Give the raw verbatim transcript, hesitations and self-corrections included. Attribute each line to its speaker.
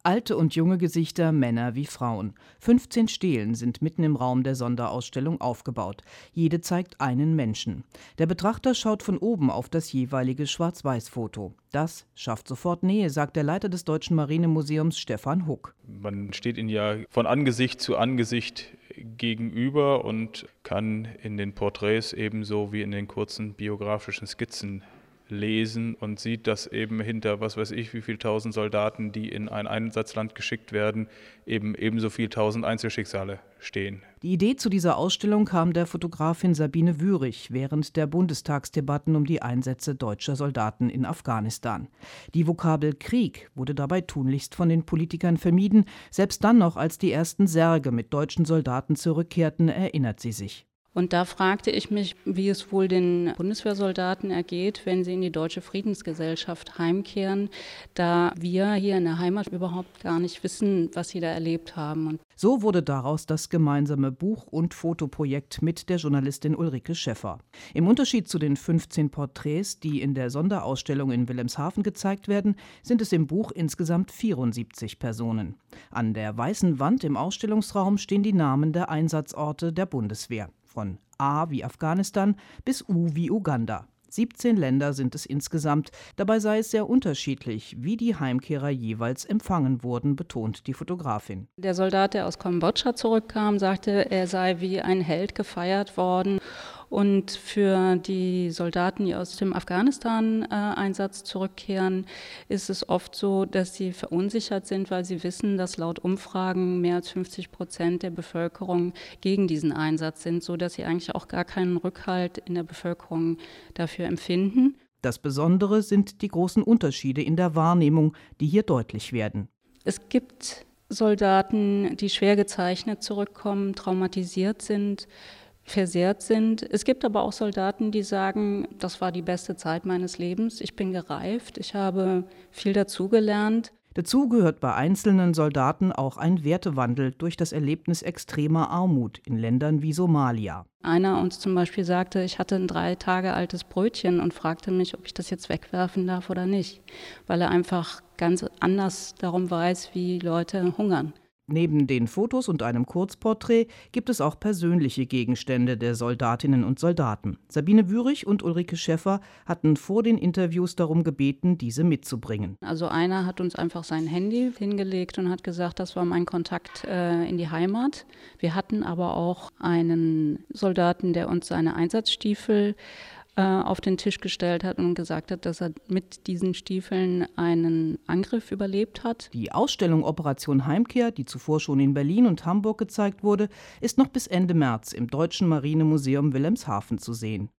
Speaker 1: Alte und junge Gesichter, Männer wie Frauen. fünfzehn Stelen sind mitten im Raum der Sonderausstellung aufgebaut. Jede zeigt einen Menschen. Der Betrachter schaut von oben auf das jeweilige Schwarz-Weiß-Foto. Das schafft sofort Nähe, sagt der Leiter des Deutschen Marinemuseums Stefan Huck.
Speaker 2: Man steht ihnen ja von Angesicht zu Angesicht gegenüber und kann in den Porträts ebenso wie in den kurzen biografischen Skizzen lesen und sieht, dass eben hinter, was weiß ich, wie viel tausend Soldaten, die in ein Einsatzland geschickt werden, eben ebenso viel tausend Einzelschicksale stehen.
Speaker 1: Die Idee zu dieser Ausstellung kam der Fotografin Sabine Wührig während der Bundestagsdebatten um die Einsätze deutscher Soldaten in Afghanistan. Die Vokabel Krieg wurde dabei tunlichst von den Politikern vermieden. Selbst dann noch, als die ersten Särge mit deutschen Soldaten zurückkehrten, erinnert sie sich.
Speaker 3: Und da fragte ich mich, wie es wohl den Bundeswehrsoldaten ergeht, wenn sie in die Deutsche Friedensgesellschaft heimkehren, da wir hier in der Heimat überhaupt gar nicht wissen, was sie da erlebt haben. Und
Speaker 1: so wurde daraus das gemeinsame Buch- und Fotoprojekt mit der Journalistin Ulrike Schäffer. Im Unterschied zu den fünfzehn Porträts, die in der Sonderausstellung in Wilhelmshaven gezeigt werden, sind es im Buch insgesamt vierundsiebzig Personen. An der weißen Wand im Ausstellungsraum stehen die Namen der Einsatzorte der Bundeswehr. Von A wie Afghanistan bis U wie Uganda. siebzehn Länder sind es insgesamt. Dabei sei es sehr unterschiedlich, wie die Heimkehrer jeweils empfangen wurden, betont die Fotografin.
Speaker 3: Der Soldat, der aus Kambodscha zurückkam, sagte, er sei wie ein Held gefeiert worden. Und für die Soldaten, die aus dem Afghanistan-Einsatz zurückkehren, ist es oft so, dass sie verunsichert sind, weil sie wissen, dass laut Umfragen mehr als fünfzig Prozent der Bevölkerung gegen diesen Einsatz sind, sodass sie eigentlich auch gar keinen Rückhalt in der Bevölkerung dafür empfinden.
Speaker 1: Das Besondere sind die großen Unterschiede in der Wahrnehmung, die hier deutlich werden.
Speaker 3: Es gibt Soldaten, die schwer gezeichnet zurückkommen, traumatisiert sind, versehrt sind. Es gibt aber auch Soldaten, die sagen, das war die beste Zeit meines Lebens, ich bin gereift, ich habe viel dazugelernt.
Speaker 1: Dazu gehört bei einzelnen Soldaten auch ein Wertewandel durch das Erlebnis extremer Armut in Ländern wie Somalia.
Speaker 3: Einer uns zum Beispiel sagte, ich hatte ein drei Tage altes Brötchen und fragte mich, ob ich das jetzt wegwerfen darf oder nicht, weil er einfach ganz anders darum weiß, wie Leute hungern.
Speaker 1: Neben den Fotos und einem Kurzporträt gibt es auch persönliche Gegenstände der Soldatinnen und Soldaten. Sabine Wührig und Ulrike Schäffer hatten vor den Interviews darum gebeten, diese mitzubringen.
Speaker 3: Also einer hat uns einfach sein Handy hingelegt und hat gesagt, das war mein Kontakt äh, in die Heimat. Wir hatten aber auch einen Soldaten, der uns seine Einsatzstiefel auf den Tisch gestellt hat und gesagt hat, dass er mit diesen Stiefeln einen Angriff überlebt hat.
Speaker 1: Die Ausstellung Operation Heimkehr, die zuvor schon in Berlin und Hamburg gezeigt wurde, ist noch bis Ende März im Deutschen Marinemuseum Wilhelmshaven zu sehen.